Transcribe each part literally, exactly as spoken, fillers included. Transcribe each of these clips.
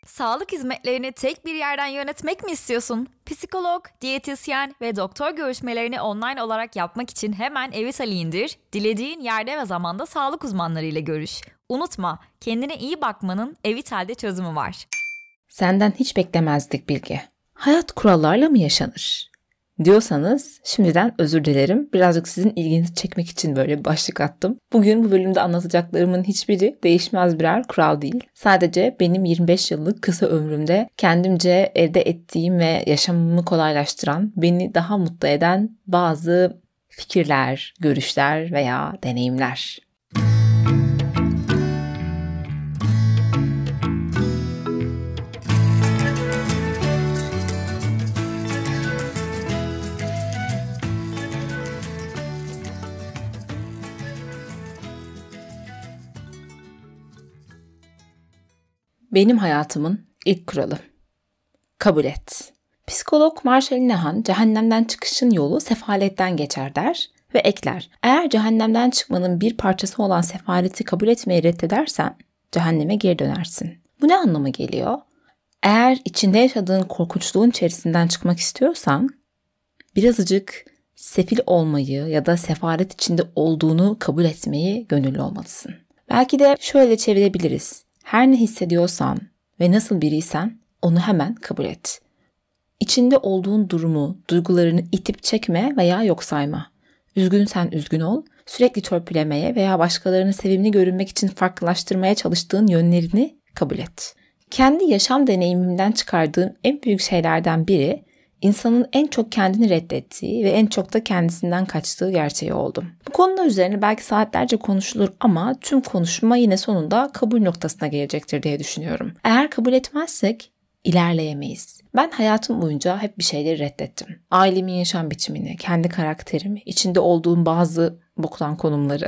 Sağlık hizmetlerini tek bir yerden yönetmek mi istiyorsun? Psikolog, diyetisyen ve doktor görüşmelerini online olarak yapmak için hemen Evitali indir, dilediğin yerde ve zamanda sağlık uzmanlarıyla görüş. Unutma, kendine iyi bakmanın Evital'de çözümü var. Senden hiç beklemezdik Bilge. Hayat kurallarla mı yaşanır? Diyorsanız şimdiden özür dilerim. Birazcık sizin ilginizi çekmek için böyle bir başlık attım. Bugün bu bölümde anlatacaklarımın hiçbiri değişmez birer kural değil. Sadece benim yirmi beş yıllık kısa ömrümde kendimce elde ettiğim ve yaşamımı kolaylaştıran, beni daha mutlu eden bazı fikirler, görüşler veya deneyimler. Benim hayatımın ilk kuralı. Kabul et. Psikolog Marshall Linehan, cehennemden çıkışın yolu sefaletten geçer der ve ekler. Eğer cehennemden çıkmanın bir parçası olan sefaleti kabul etmeyi reddedersen cehenneme geri dönersin. Bu ne anlama geliyor? Eğer içinde yaşadığın korkunçluğun içerisinden çıkmak istiyorsan birazcık sefil olmayı ya da sefalet içinde olduğunu kabul etmeyi gönüllü olmalısın. Belki de şöyle çevirebiliriz. Her ne hissediyorsan ve nasıl biriysen onu hemen kabul et. İçinde olduğun durumu, duygularını itip çekme veya yok sayma. Üzgünsen üzgün ol, sürekli törpülemeye veya başkalarını sevimli görünmek için farklılaştırmaya çalıştığın yönlerini kabul et. Kendi yaşam deneyimimden çıkardığım en büyük şeylerden biri, insanın en çok kendini reddettiği ve en çok da kendisinden kaçtığı gerçeği oldum. Bu konular üzerine belki saatlerce konuşulur ama tüm konuşma yine sonunda kabul noktasına gelecektir diye düşünüyorum. Eğer kabul etmezsek ilerleyemeyiz. Ben hayatım boyunca hep bir şeyleri reddettim. Ailemin yaşam biçimini, kendi karakterimi, içinde olduğum bazı boktan konumları.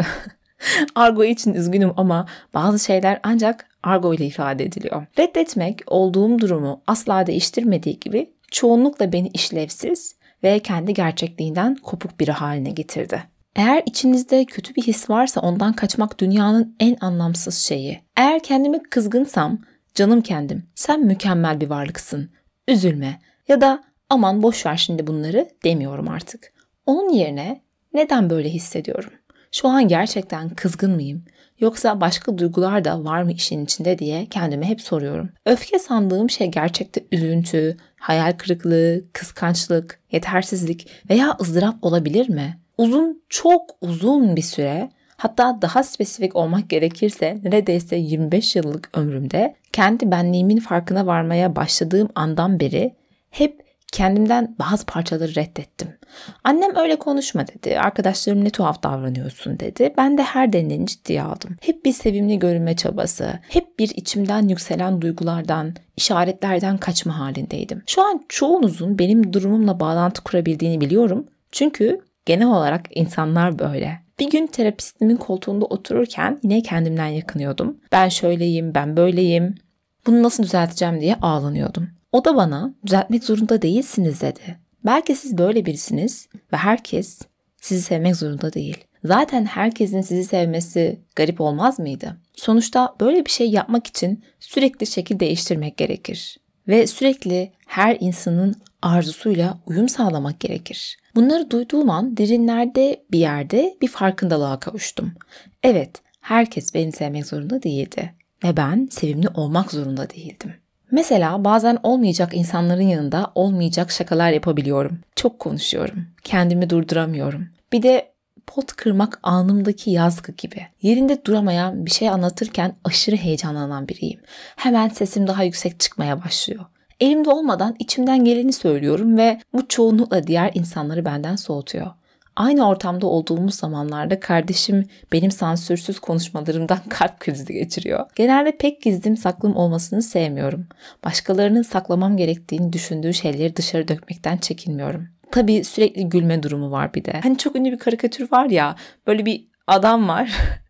Argo için üzgünüm ama bazı şeyler ancak argo ile ifade ediliyor. Reddetmek olduğum durumu asla değiştirmediği gibi çoğunlukla beni işlevsiz ve kendi gerçekliğinden kopuk biri haline getirdi. Eğer içinizde kötü bir his varsa ondan kaçmak dünyanın en anlamsız şeyi. Eğer kendime kızgınsam, canım kendim, sen mükemmel bir varlıksın, üzülme ya da aman boş ver şimdi bunları demiyorum artık. Onun yerine neden böyle hissediyorum? Şu an gerçekten kızgın mıyım? Yoksa başka duygular da var mı işin içinde diye kendime hep soruyorum. Öfke sandığım şey gerçekte üzüntü, hayal kırıklığı, kıskançlık, yetersizlik veya ızdırap olabilir mi? Uzun, çok uzun bir süre, hatta daha spesifik olmak gerekirse neredeyse yirmi beş yıllık ömrümde kendi benliğimin farkına varmaya başladığım andan beri hep kendimden bazı parçaları reddettim. Annem öyle konuşma dedi. Arkadaşlarım ne tuhaf davranıyorsun dedi. Ben de her denileni ciddiye aldım. Hep bir sevimli görünme çabası, hep bir içimden yükselen duygulardan, işaretlerden kaçma halindeydim. Şu an çoğunuzun benim durumumla bağlantı kurabildiğini biliyorum. Çünkü genel olarak insanlar böyle. Bir gün terapistimin koltuğunda otururken yine kendimden yakınıyordum. Ben şöyleyim, ben böyleyim. Bunu nasıl düzelteceğim diye ağlanıyordum. O da bana düzeltmek zorunda değilsiniz dedi. Belki siz böyle birisiniz ve herkes sizi sevmek zorunda değil. Zaten herkesin sizi sevmesi garip olmaz mıydı? Sonuçta böyle bir şey yapmak için sürekli şekil değiştirmek gerekir. Ve sürekli her insanın arzusuyla uyum sağlamak gerekir. Bunları duyduğum an derinlerde bir yerde bir farkındalığa kavuştum. Evet, herkes beni sevmek zorunda değildi. Ve ben sevimli olmak zorunda değildim. Mesela bazen olmayacak insanların yanında olmayacak şakalar yapabiliyorum. Çok konuşuyorum. Kendimi durduramıyorum. Bir de pot kırmak anımdaki yazgı gibi. Yerinde duramayan bir şey anlatırken aşırı heyecanlanan biriyim. Hemen sesim daha yüksek çıkmaya başlıyor. Elimde olmadan içimden geleni söylüyorum ve bu çoğunlukla diğer insanları benden soğutuyor. Aynı ortamda olduğumuz zamanlarda kardeşim benim sansürsüz konuşmalarımdan kalp krizi geçiriyor. Genelde pek gizlim saklım olmasını sevmiyorum. Başkalarının saklamam gerektiğini düşündüğü şeyleri dışarı dökmekten çekinmiyorum. Tabii sürekli gülme durumu var bir de. Hani çok ünlü bir karikatür var ya, böyle bir adam var.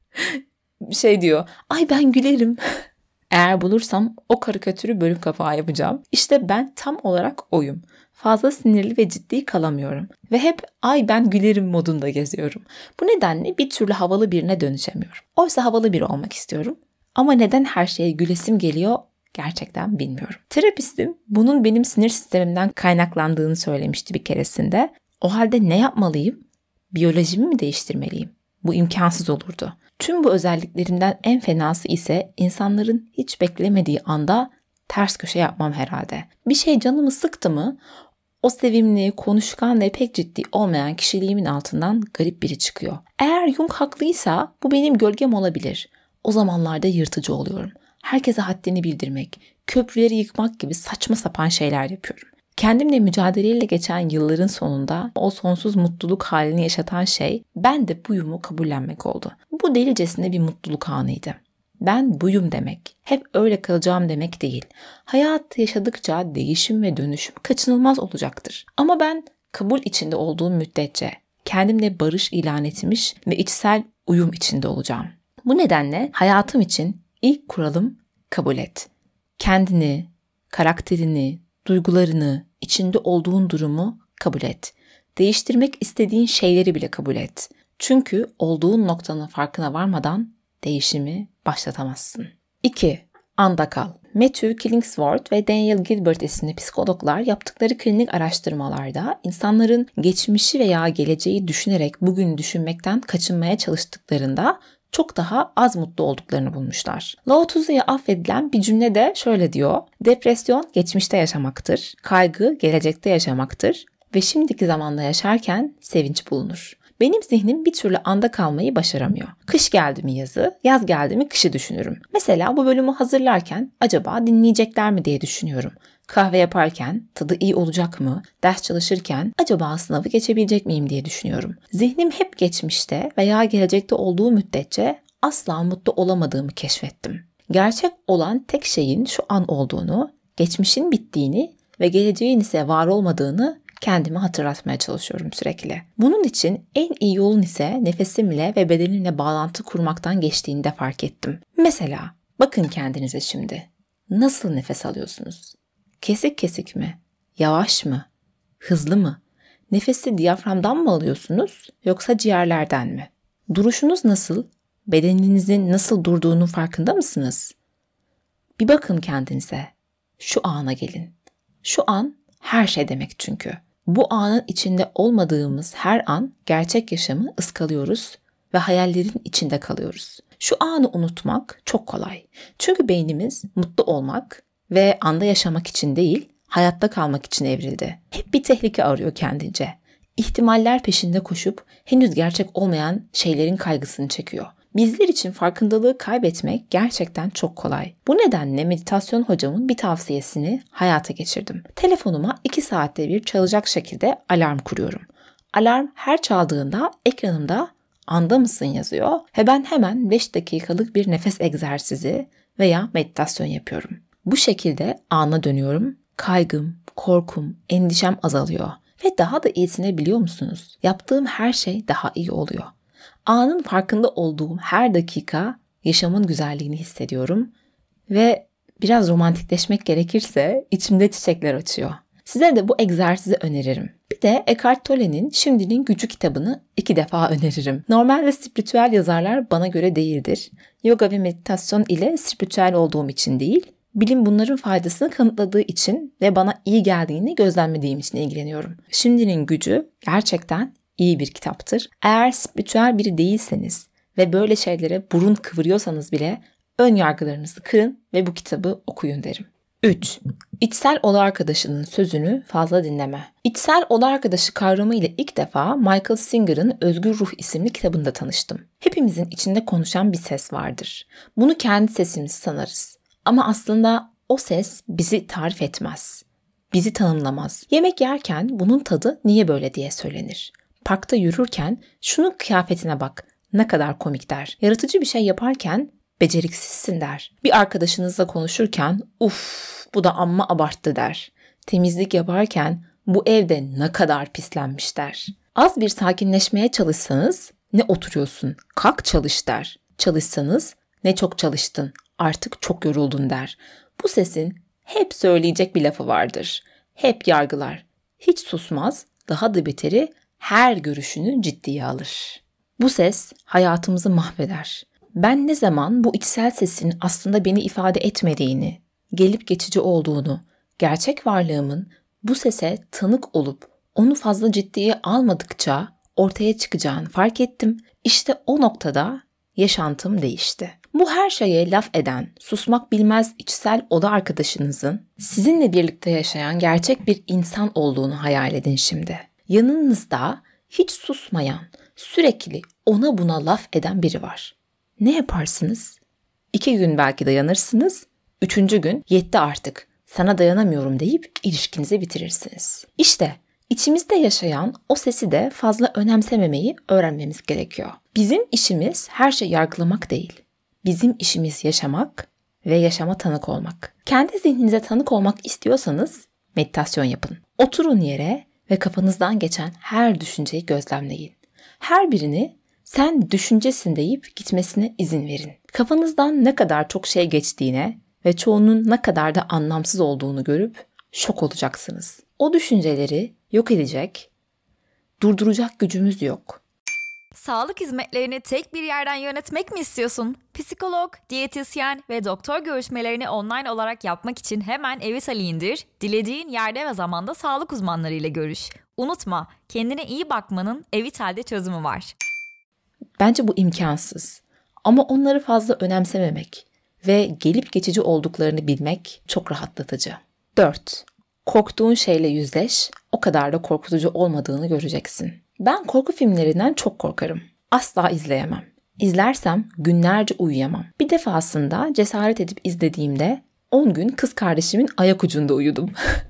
şey diyor, ay ben gülerim. Eğer bulursam o karikatürü bölüm kapağı yapacağım. İşte ben tam olarak oyum. Fazla sinirli ve ciddi kalamıyorum. Ve hep ay ben gülerim modunda geziyorum. Bu nedenle bir türlü havalı birine dönüşemiyorum. Oysa havalı biri olmak istiyorum. Ama neden her şeye gülesim geliyor gerçekten bilmiyorum. Terapistim bunun benim sinir sistemimden kaynaklandığını söylemişti bir keresinde. O halde ne yapmalıyım? Biyolojimi mi değiştirmeliyim? Bu imkansız olurdu. Tüm bu özelliklerimden en fenası ise insanların hiç beklemediği anda ters köşe yapmam herhalde. Bir şey canımı sıktı mı o sevimli, konuşkan ve pek ciddi olmayan kişiliğimin altından garip biri çıkıyor. Eğer Jung haklıysa bu benim gölgem olabilir. O zamanlarda yırtıcı oluyorum. Herkese haddini bildirmek, köprüleri yıkmak gibi saçma sapan şeyler yapıyorum. Kendimle mücadeleyle geçen yılların sonunda o sonsuz mutluluk halini yaşatan şey ben de buyumu kabullenmek oldu. Bu delicesine bir mutluluk anıydı. Ben buyum demek, hep öyle kalacağım demek değil. Hayat yaşadıkça değişim ve dönüşüm kaçınılmaz olacaktır. Ama ben kabul içinde olduğum müddetçe kendimle barış ilan etmiş ve içsel uyum içinde olacağım. Bu nedenle hayatım için ilk kuralım kabul et. Kendini, karakterini, duygularını, içinde olduğun durumu kabul et. Değiştirmek istediğin şeyleri bile kabul et. Çünkü olduğun noktanın farkına varmadan değişimi başlatamazsın. iki. Anda kal. Matthew Killingsworth ve Daniel Gilbert isimli psikologlar yaptıkları klinik araştırmalarda insanların geçmişi veya geleceği düşünerek bugün düşünmekten kaçınmaya çalıştıklarında çok daha az mutlu olduklarını bulmuşlar. Lao Tzu'ya affedilen bir cümle de şöyle diyor. Depresyon geçmişte yaşamaktır, kaygı gelecekte yaşamaktır ve şimdiki zamanda yaşarken sevinç bulunur. Benim zihnim bir türlü anda kalmayı başaramıyor. Kış geldi mi yazı, yaz geldi mi kışı düşünürüm. Mesela bu bölümü hazırlarken acaba dinleyecekler mi diye düşünüyorum. Kahve yaparken tadı iyi olacak mı? Ders çalışırken acaba sınavı geçebilecek miyim diye düşünüyorum. Zihnim hep geçmişte veya gelecekte olduğu müddetçe asla mutlu olamadığımı keşfettim. Gerçek olan tek şeyin şu an olduğunu, geçmişin bittiğini ve geleceğin ise var olmadığını kendime hatırlatmaya çalışıyorum sürekli. Bunun için en iyi yolun ise nefesimle ve bedenimle bağlantı kurmaktan geçtiğini de fark ettim. Mesela bakın kendinize şimdi. Nasıl nefes alıyorsunuz? Kesik kesik mi? Yavaş mı? Hızlı mı? Nefesi diyaframdan mı alıyorsunuz yoksa ciğerlerden mi? Duruşunuz nasıl? Bedeninizin nasıl durduğunun farkında mısınız? Bir bakın kendinize. Şu ana gelin. Şu an her şey demek çünkü. Bu anın içinde olmadığımız her an gerçek yaşamı ıskalıyoruz ve hayallerin içinde kalıyoruz. Şu anı unutmak çok kolay. Çünkü beynimiz mutlu olmak ve anda yaşamak için değil, hayatta kalmak için evrildi. Hep bir tehlike arıyor kendince. İhtimaller peşinde koşup henüz gerçek olmayan şeylerin kaygısını çekiyor. Bizler için farkındalığı kaybetmek gerçekten çok kolay. Bu nedenle meditasyon hocamın bir tavsiyesini hayata geçirdim. Telefonuma iki saatte bir çalacak şekilde alarm kuruyorum. Alarm her çaldığında ekranımda anda mısın yazıyor ve ben hemen beş dakikalık bir nefes egzersizi veya meditasyon yapıyorum. Bu şekilde ana dönüyorum. Kaygım, korkum, endişem azalıyor. Ve daha da iyisini biliyor musunuz? Yaptığım her şey daha iyi oluyor. Anın farkında olduğum her dakika yaşamın güzelliğini hissediyorum ve biraz romantikleşmek gerekirse içimde çiçekler açıyor. Size de bu egzersizi öneririm. Bir de Eckhart Tolle'nin Şimdinin Gücü kitabını iki defa öneririm. Normalde spiritüel yazarlar bana göre değildir. Yoga ve meditasyon ile spiritüel olduğum için değil, bilim bunların faydasını kanıtladığı için ve bana iyi geldiğini gözlemlediğim için ilgileniyorum. Şimdinin Gücü gerçekten iyi bir kitaptır. Eğer spiritüel biri değilseniz ve böyle şeylere burun kıvırıyorsanız bile ön yargılarınızı kırın ve bu kitabı okuyun derim. üç. İçsel oda arkadaşının sözünü fazla dinleme. İçsel oda arkadaşı kavramı ile ilk defa Michael Singer'ın Özgür Ruh isimli kitabında tanıştım. Hepimizin içinde konuşan bir ses vardır. Bunu kendi sesimiz sanarız. Ama aslında o ses bizi tarif etmez. Bizi tanımlamaz. Yemek yerken bunun tadı niye böyle diye söylenir. Parkta yürürken şunun kıyafetine bak, ne kadar komik der. Yaratıcı bir şey yaparken beceriksizsin der. Bir arkadaşınızla konuşurken uf bu da amma abarttı der. Temizlik yaparken bu evde ne kadar pislenmiş der. Az bir sakinleşmeye çalışsanız ne oturuyorsun kalk çalış der. Çalışsanız ne çok çalıştın artık çok yoruldun der. Bu sesin hep söyleyecek bir lafı vardır. Hep yargılar. Hiç susmaz, daha da beteri her görüşünü ciddiye alır. Bu ses hayatımızı mahveder. Ben ne zaman bu içsel sesin aslında beni ifade etmediğini, gelip geçici olduğunu, gerçek varlığımın bu sese tanık olup onu fazla ciddiye almadıkça ortaya çıkacağını fark ettim. İşte o noktada yaşantım değişti. Bu her şeye laf eden, susmak bilmez içsel oda arkadaşınızın sizinle birlikte yaşayan gerçek bir insan olduğunu hayal edin şimdi. Yanınızda hiç susmayan, sürekli ona buna laf eden biri var. Ne yaparsınız? İki gün belki dayanırsınız, üçüncü gün yetti artık, sana dayanamıyorum deyip ilişkinizi bitirirsiniz. İşte içimizde yaşayan o sesi de fazla önemsememeyi öğrenmemiz gerekiyor. Bizim işimiz her şeyi yargılamak değil. Bizim işimiz yaşamak ve yaşama tanık olmak. Kendi zihninize tanık olmak istiyorsanız meditasyon yapın. Oturun yere ve kafanızdan geçen her düşünceyi gözlemleyin. Her birini sen düşüncesin deyip gitmesine izin verin. Kafanızdan ne kadar çok şey geçtiğine ve çoğunun ne kadar da anlamsız olduğunu görüp şok olacaksınız. O düşünceleri yok edecek, durduracak gücümüz yok. Sağlık hizmetlerini tek bir yerden yönetmek mi istiyorsun? Psikolog, diyetisyen ve doktor görüşmelerini online olarak yapmak için hemen Evitali indir, dilediğin yerde ve zamanda sağlık uzmanlarıyla görüş. Unutma, kendine iyi bakmanın Evital'de çözümü var. Bence bu imkansız. Ama onları fazla önemsememek ve gelip geçici olduklarını bilmek çok rahatlatıcı. dört. Korktuğun şeyle yüzleş, o kadar da korkutucu olmadığını göreceksin. Ben korku filmlerinden çok korkarım. Asla izleyemem. İzlersem günlerce uyuyamam. Bir defasında cesaret edip izlediğimde on gün kız kardeşimin ayak ucunda uyudum.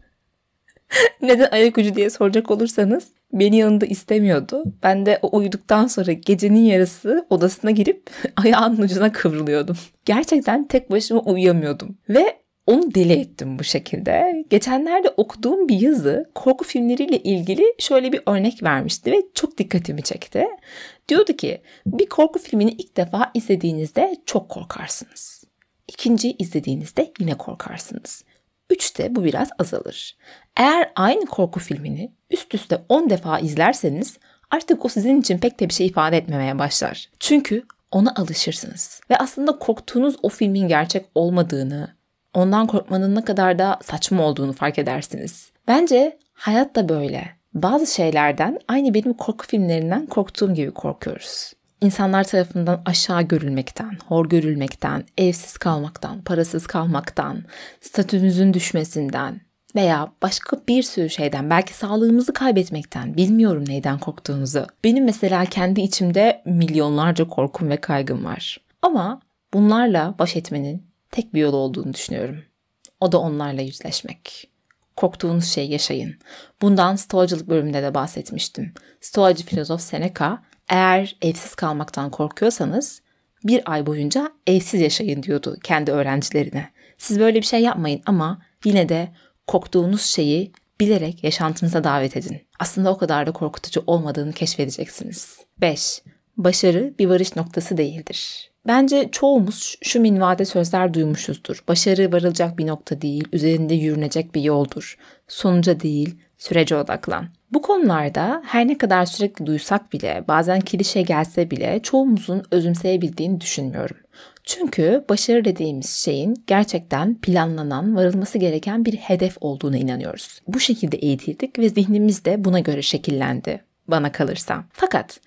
Neden ayak ucu diye soracak olursanız beni yanında istemiyordu. Ben de o uyuduktan sonra gecenin yarısı odasına girip ayağının ucuna kıvrılıyordum. Gerçekten tek başıma uyuyamıyordum. Ve onu deli ettim bu şekilde. Geçenlerde okuduğum bir yazı korku filmleriyle ilgili şöyle bir örnek vermişti ve çok dikkatimi çekti. Diyordu ki bir korku filmini ilk defa izlediğinizde çok korkarsınız. İkinciyi izlediğinizde yine korkarsınız. Üçte bu biraz azalır. Eğer aynı korku filmini üst üste on defa izlerseniz artık o sizin için pek de bir şey ifade etmemeye başlar. Çünkü ona alışırsınız. Ve aslında korktuğunuz o filmin gerçek olmadığını, ondan korkmanın ne kadar da saçma olduğunu fark edersiniz. Bence hayat da böyle. Bazı şeylerden aynı benim korku filmlerinden korktuğum gibi korkuyoruz. İnsanlar tarafından aşağı görülmekten, hor görülmekten, evsiz kalmaktan, parasız kalmaktan, statünüzün düşmesinden veya başka bir sürü şeyden, belki sağlığımızı kaybetmekten, bilmiyorum neyden korktuğunuzu. Benim mesela kendi içimde milyonlarca korkum ve kaygım var. Ama bunlarla baş etmenin tek bir yol olduğunu düşünüyorum. O da onlarla yüzleşmek. Korktuğunuz şeyi yaşayın. Bundan Stoacılık bölümünde de bahsetmiştim. Stoacı filozof Seneca, eğer evsiz kalmaktan korkuyorsanız bir ay boyunca evsiz yaşayın diyordu kendi öğrencilerine. Siz böyle bir şey yapmayın ama yine de korktuğunuz şeyi bilerek yaşantınıza davet edin. Aslında o kadar da korkutucu olmadığını keşfedeceksiniz. beş. Başarı bir varış noktası değildir. Bence çoğumuz şu minvalde sözler duymuşuzdur. Başarı varılacak bir nokta değil, üzerinde yürünecek bir yoldur. Sonuca değil, sürece odaklan. Bu konularda her ne kadar sürekli duysak bile, bazen klişe gelse bile çoğumuzun özümseyebildiğini düşünmüyorum. Çünkü başarı dediğimiz şeyin gerçekten planlanan, varılması gereken bir hedef olduğuna inanıyoruz. Bu şekilde eğitildik ve zihnimiz de buna göre şekillendi, bana kalırsa. Fakat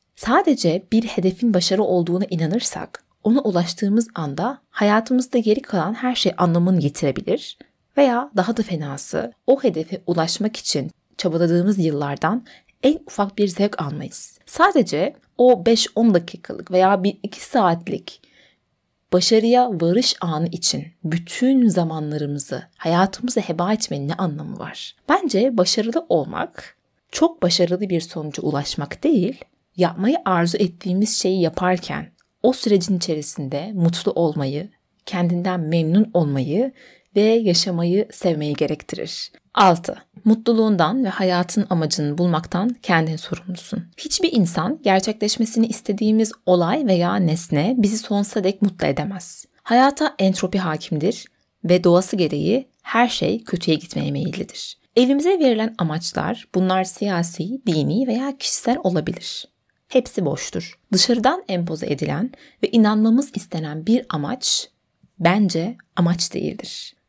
sadece bir hedefin başarı olduğuna inanırsak, ona ulaştığımız anda hayatımızda geri kalan her şey anlamını yitirebilir veya daha da fenası, o hedefe ulaşmak için çabaladığımız yıllardan en ufak bir zevk almayız. Sadece o beş on dakikalık veya bir iki saatlik başarıya varış anı için bütün zamanlarımızı, hayatımızı heba etmenin ne anlamı var? Bence başarılı olmak, çok başarılı bir sonuca ulaşmak değil, yapmayı arzu ettiğimiz şeyi yaparken o sürecin içerisinde mutlu olmayı, kendinden memnun olmayı ve yaşamayı sevmeyi gerektirir. altı. Mutluluğundan ve hayatın amacını bulmaktan kendin sorumlusun. Hiçbir insan gerçekleşmesini istediğimiz olay veya nesne bizi sonsuza dek mutlu edemez. Hayata entropi hakimdir ve doğası gereği her şey kötüye gitmeye meyillidir. Elimize verilen amaçlar, bunlar siyasi, dini veya kişisel olabilir. Hepsi boştur. Dışarıdan empoze edilen ve inanmamız istenen bir amaç bence amaç değildir.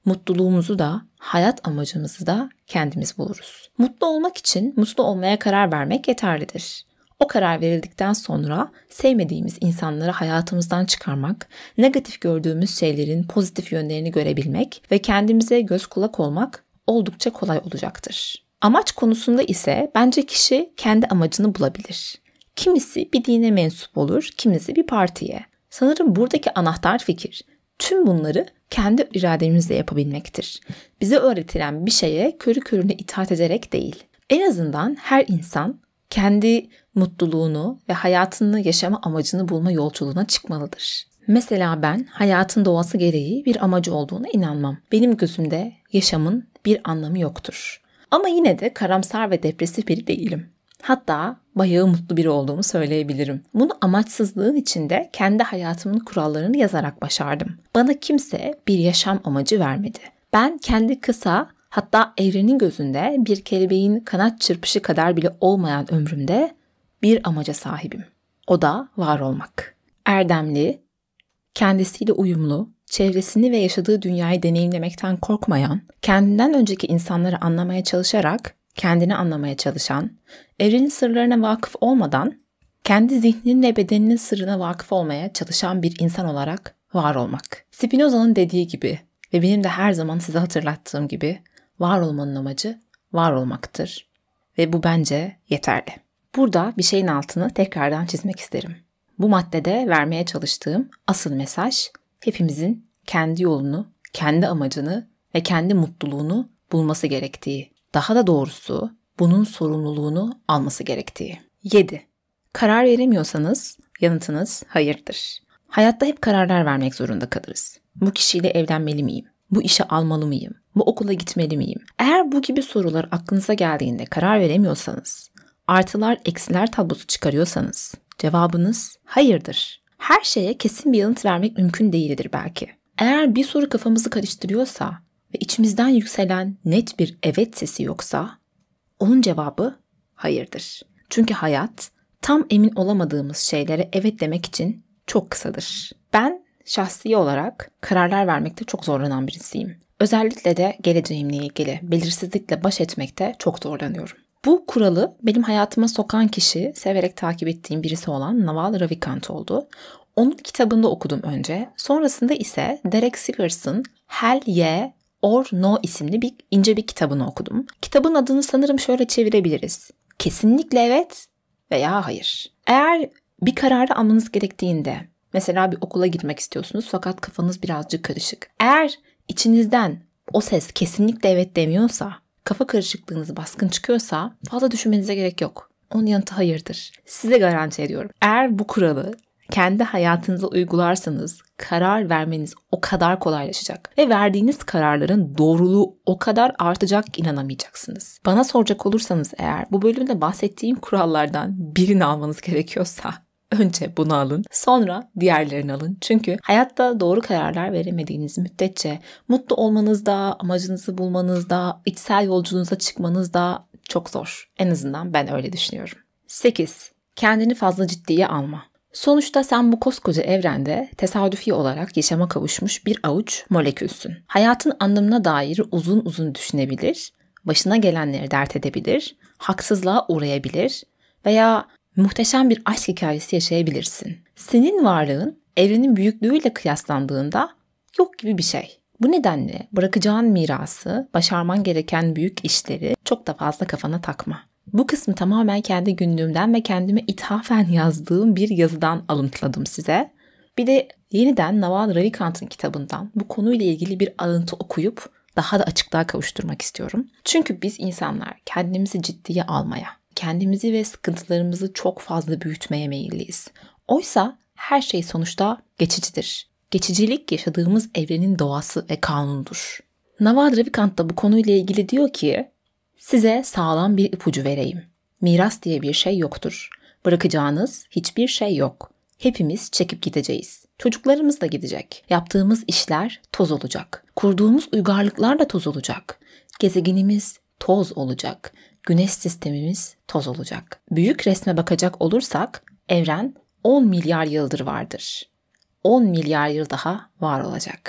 mutluluğumuzu da, hayat amacımızı da kendimiz buluruz. Mutlu olmak için mutlu olmaya karar vermek yeterlidir. O karar verildikten sonra sevmediğimiz insanları hayatımızdan çıkarmak, negatif gördüğümüz şeylerin pozitif yönlerini görebilmek ve kendimize göz kulak olmak oldukça kolay olacaktır. Amaç konusunda ise bence kişi kendi amacını bulabilir. Kimisi bir dine mensup olur, kimisi bir partiye. Sanırım buradaki anahtar fikir tüm bunları kendi irademizle yapabilmektir. Bize öğretilen bir şeye körü körüne itaat ederek değil. En azından her insan kendi mutluluğunu ve hayatını yaşama amacını bulma yolculuğuna çıkmalıdır. Mesela ben hayatın doğası gereği bir amacı olduğuna inanmam. Benim gözümde yaşamın bir anlamı yoktur. Ama yine de karamsar ve depresif biri değilim. Hatta bayağı mutlu biri olduğumu söyleyebilirim. Bunu amaçsızlığın içinde kendi hayatımın kurallarını yazarak başardım. Bana kimse bir yaşam amacı vermedi. Ben kendi kısa, hatta evrenin gözünde bir kelebeğin kanat çırpışı kadar bile olmayan ömrümde bir amaca sahibim. O da var olmak. Erdemli, kendisiyle uyumlu, çevresini ve yaşadığı dünyayı deneyimlemekten korkmayan, kendinden önceki insanları anlamaya çalışarak kendini anlamaya çalışan, evrenin sırlarına vakıf olmadan, kendi zihninin ve bedeninin sırrına vakıf olmaya çalışan bir insan olarak var olmak. Spinoza'nın dediği gibi ve benim de her zaman size hatırlattığım gibi, var olmanın amacı var olmaktır. Ve bu bence yeterli. Burada bir şeyin altını tekrardan çizmek isterim. Bu maddede vermeye çalıştığım asıl mesaj, hepimizin kendi yolunu, kendi amacını ve kendi mutluluğunu bulması gerektiği. Daha da doğrusu bunun sorumluluğunu alması gerektiği. yedi. Karar veremiyorsanız yanıtınız hayırdır. Hayatta hep kararlar vermek zorunda kalırız. Bu kişiyle evlenmeli miyim? Bu işe almalı mıyım? Bu okula gitmeli miyim? Eğer bu gibi sorular aklınıza geldiğinde karar veremiyorsanız, artılar eksiler tablosu çıkarıyorsanız cevabınız hayırdır. Her şeye kesin bir yanıt vermek mümkün değildir belki. Eğer bir soru kafamızı karıştırıyorsa ve içimizden yükselen net bir evet sesi yoksa, onun cevabı hayırdır. Çünkü hayat tam emin olamadığımız şeylere evet demek için çok kısadır. Ben şahsi olarak kararlar vermekte çok zorlanan birisiyim. Özellikle de geleceğimle ilgili belirsizlikle baş etmekte çok zorlanıyorum. Bu kuralı benim hayatıma sokan kişi severek takip ettiğim birisi olan Naval Ravikant oldu. Onun kitabını da okudum önce. Sonrasında ise Derek Siegers'ın Hell Yeah or No isimli bir ince bir kitabını okudum. Kitabın adını sanırım şöyle çevirebiliriz. Kesinlikle evet veya hayır. Eğer bir kararı almanız gerektiğinde, mesela bir okula gitmek istiyorsunuz fakat kafanız birazcık karışık. Eğer içinizden o ses kesinlikle evet demiyorsa, kafa karışıklığınız baskın çıkıyorsa fazla düşünmenize gerek yok. Onun yanıtı hayırdır. Size garanti ediyorum. Eğer bu kuralı kendi hayatınıza uygularsanız karar vermeniz o kadar kolaylaşacak. Ve verdiğiniz kararların doğruluğu o kadar artacak inanamayacaksınız. Bana soracak olursanız eğer bu bölümde bahsettiğim kurallardan birini almanız gerekiyorsa önce bunu alın, sonra diğerlerini alın. Çünkü hayatta doğru kararlar veremediğiniz müddetçe mutlu olmanızda, amacınızı bulmanızda, içsel yolculuğunuza çıkmanızda çok zor. En azından ben öyle düşünüyorum. sekiz. Kendini fazla ciddiye alma. Sonuçta sen bu koskoca evrende tesadüfi olarak yaşama kavuşmuş bir avuç molekülsün. Hayatın anlamına dair uzun uzun düşünebilir, başına gelenleri dert edebilir, haksızlığa uğrayabilir veya muhteşem bir aşk hikayesi yaşayabilirsin. Senin varlığın evrenin büyüklüğüyle kıyaslandığında yok gibi bir şey. Bu nedenle bırakacağın mirası, başarman gereken büyük işleri çok da fazla kafana takma. Bu kısmı tamamen kendi günlüğümden ve kendime ithafen yazdığım bir yazıdan alıntıladım size. Bir de yeniden Naval Ravikant'ın kitabından bu konuyla ilgili bir alıntı okuyup daha da açıklığa kavuşturmak istiyorum. Çünkü biz insanlar kendimizi ciddiye almaya, kendimizi ve sıkıntılarımızı çok fazla büyütmeye meyilliyiz. Oysa her şey sonuçta geçicidir. Geçicilik yaşadığımız evrenin doğası ve kanunudur. Naval Ravikant da bu konuyla ilgili diyor ki, size sağlam bir ipucu vereyim. Miras diye bir şey yoktur. Bırakacağınız hiçbir şey yok. Hepimiz çekip gideceğiz. Çocuklarımız da gidecek. Yaptığımız işler toz olacak. Kurduğumuz uygarlıklar da toz olacak. Gezegenimiz toz olacak. Güneş sistemimiz toz olacak. Büyük resme bakacak olursak evren on milyar yıldır vardır. on milyar yıl daha var olacak.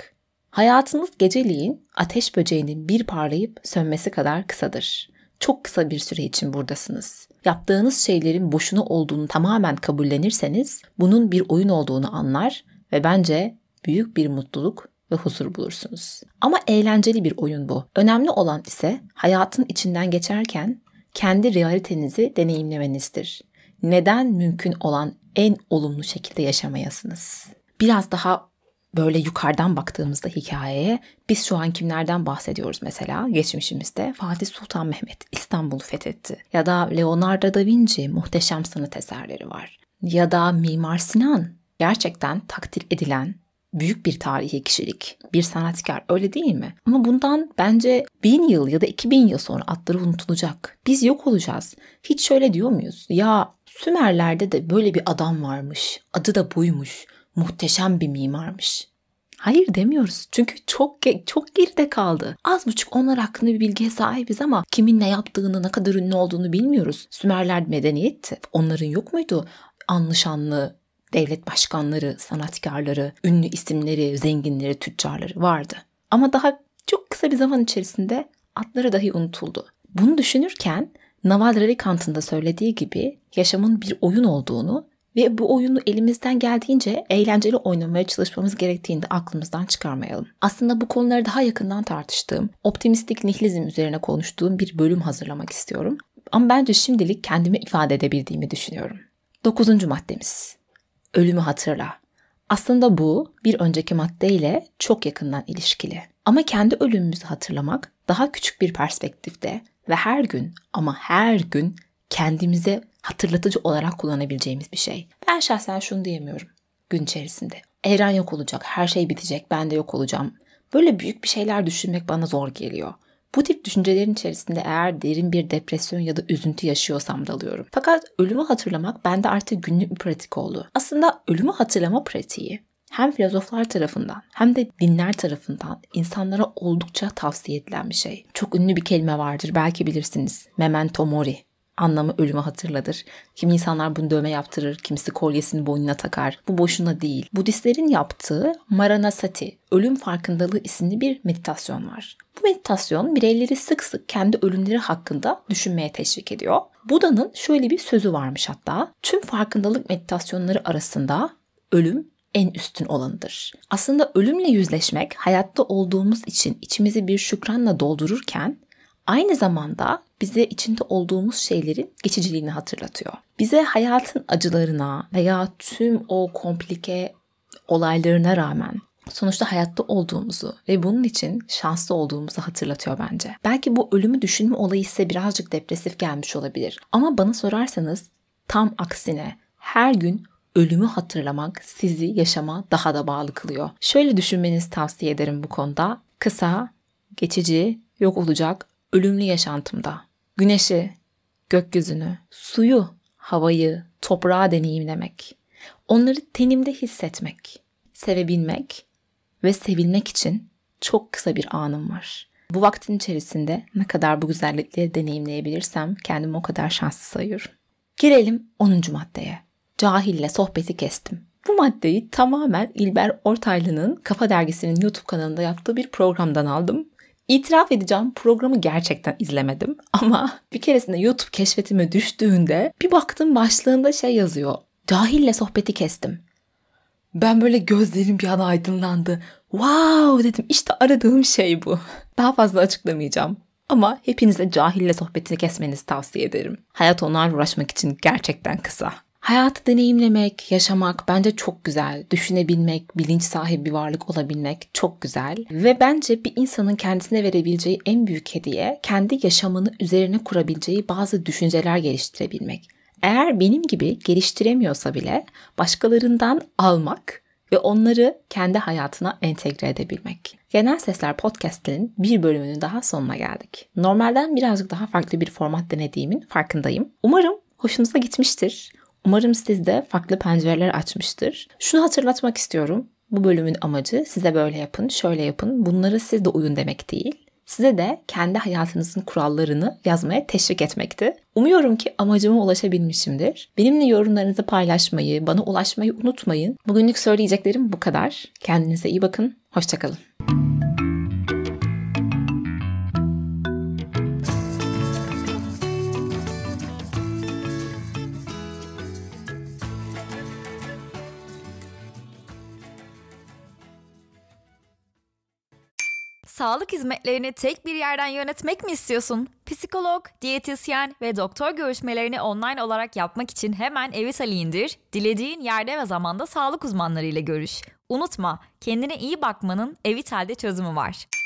Hayatınız geceliğin ateş böceğinin bir parlayıp sönmesi kadar kısadır. Çok kısa bir süre için buradasınız. Yaptığınız şeylerin boşuna olduğunu tamamen kabullenirseniz bunun bir oyun olduğunu anlar ve bence büyük bir mutluluk ve huzur bulursunuz. Ama eğlenceli bir oyun bu. Önemli olan ise hayatın içinden geçerken kendi realitenizi deneyimlemenizdir. Neden mümkün olan en olumlu şekilde yaşamayasınız? Biraz daha böyle yukarıdan baktığımızda hikayeye biz şu an kimlerden bahsediyoruz mesela? Geçmişimizde Fatih Sultan Mehmet İstanbul'u fethetti. Ya da Leonardo da Vinci muhteşem sanat eserleri var. Ya da Mimar Sinan gerçekten takdir edilen büyük bir tarihi kişilik, bir sanatkar, öyle değil mi? Ama bundan bence bin yıl ya da iki bin yıl sonra adları unutulacak. Biz yok olacağız. Hiç şöyle diyor muyuz? Ya Sümerler'de de böyle bir adam varmış, adı da buymuş, muhteşem bir mimarmış. Hayır demiyoruz çünkü çok çok geride kaldı. Az buçuk onlar hakkında bir bilgiye sahibiz ama kimin ne yaptığını, ne kadar ünlü olduğunu bilmiyoruz. Sümerler medeniyetti. Onların yok muydu anlı şanlı devlet başkanları, sanatkarları, ünlü isimleri, zenginleri, tüccarları vardı. Ama daha çok kısa bir zaman içerisinde adları dahi unutuldu. Bunu düşünürken Naval Ravikant'ın da söylediği gibi yaşamın bir oyun olduğunu ve bu oyunu elimizden geldiğince eğlenceli oynamaya çalışmamız gerektiğini de aklımızdan çıkarmayalım. Aslında bu konuları daha yakından tartıştığım, optimistik nihilizm üzerine konuştuğum bir bölüm hazırlamak istiyorum. Ama bence şimdilik kendimi ifade edebildiğimi düşünüyorum. Dokuzuncu maddemiz. Ölümü hatırla. Aslında bu bir önceki maddeyle çok yakından ilişkili. Ama kendi ölümümüzü hatırlamak daha küçük bir perspektifte ve her gün ama her gün kendimize hatırlatıcı olarak kullanabileceğimiz bir şey. Ben şahsen şunu diyemiyorum gün içerisinde. Evren yok olacak, her şey bitecek, ben de yok olacağım. Böyle büyük bir şeyler düşünmek bana zor geliyor. Bu tip düşüncelerin içerisinde eğer derin bir depresyon ya da üzüntü yaşıyorsam dalıyorum. Fakat ölümü hatırlamak bende artık günlük bir pratik oldu. Aslında ölümü hatırlama pratiği hem filozoflar tarafından hem de dinler tarafından insanlara oldukça tavsiye edilen bir şey. Çok ünlü bir kelime vardır, belki bilirsiniz. Memento mori. Anlamı ölümü hatırladır. Kimi insanlar bunu dövme yaptırır, kimisi kolyesini boynuna takar. Bu boşuna değil. Budistlerin yaptığı Maranasati, ölüm farkındalığı isimli bir meditasyon var. Bu meditasyon bireyleri sık sık kendi ölümleri hakkında düşünmeye teşvik ediyor. Buda'nın şöyle bir sözü varmış hatta. Tüm farkındalık meditasyonları arasında ölüm en üstün olanıdır. Aslında ölümle yüzleşmek hayatta olduğumuz için içimizi bir şükranla doldururken aynı zamanda bize içinde olduğumuz şeylerin geçiciliğini hatırlatıyor. Bize hayatın acılarına veya tüm o komplike olaylarına rağmen sonuçta hayatta olduğumuzu ve bunun için şanslı olduğumuzu hatırlatıyor bence. Belki bu ölümü düşünme olayı size birazcık depresif gelmiş olabilir. Ama bana sorarsanız tam aksine her gün ölümü hatırlamak sizi yaşama daha da bağlı kılıyor. Şöyle düşünmenizi tavsiye ederim bu konuda. Kısa, geçici, yok olacak ölümlü yaşantımda güneşi, gökyüzünü, suyu, havayı, toprağı deneyimlemek, onları tenimde hissetmek, sevebilmek ve sevilmek için çok kısa bir anım var. Bu vaktin içerisinde ne kadar bu güzellikleri deneyimleyebilirsem kendimi o kadar şanslı sayıyorum. Gelelim onuncu maddeye. Cahille sohbeti kestim. Bu maddeyi tamamen İlber Ortaylı'nın Kafa Dergisi'nin YouTube kanalında yaptığı bir programdan aldım. İtiraf edeceğim, programı gerçekten izlemedim ama bir keresinde YouTube keşfetime düştüğünde bir baktım başlığında şey yazıyor. Cahille sohbeti kestim. Ben böyle gözlerim bir an aydınlandı. Wow dedim, işte aradığım şey bu. Daha fazla açıklamayacağım ama hepinize cahille sohbetini kesmenizi tavsiye ederim. Hayat onlarla uğraşmak için gerçekten kısa. Hayatı deneyimlemek, yaşamak bence çok güzel. Düşünebilmek, bilinç sahibi bir varlık olabilmek çok güzel. Ve bence bir insanın kendisine verebileceği en büyük hediye, kendi yaşamını üzerine kurabileceği bazı düşünceler geliştirebilmek. Eğer benim gibi geliştiremiyorsa bile başkalarından almak ve onları kendi hayatına entegre edebilmek. Genel Sesler Podcast'inin bir bölümünün daha sonuna geldik. Normalden birazcık daha farklı bir format denediğimin farkındayım. Umarım hoşunuza gitmiştir. Umarım siz de farklı pencereler açmıştır. Şunu hatırlatmak istiyorum. Bu bölümün amacı size böyle yapın, şöyle yapın, bunları siz de uyun demek değil. size de kendi hayatınızın kurallarını yazmaya teşvik etmekti. Umuyorum ki amacıma ulaşabilmişimdir. Benimle yorumlarınızı paylaşmayı, bana ulaşmayı unutmayın. Bugünlük söyleyeceklerim bu kadar. Kendinize iyi bakın. Hoşça kalın. Sağlık hizmetlerini tek bir yerden yönetmek mi istiyorsun? Psikolog, diyetisyen ve doktor görüşmelerini online olarak yapmak için hemen Evitali indir, dilediğin yerde ve zamanda sağlık uzmanlarıyla görüş. Unutma, kendine iyi bakmanın Evital'de çözümü var.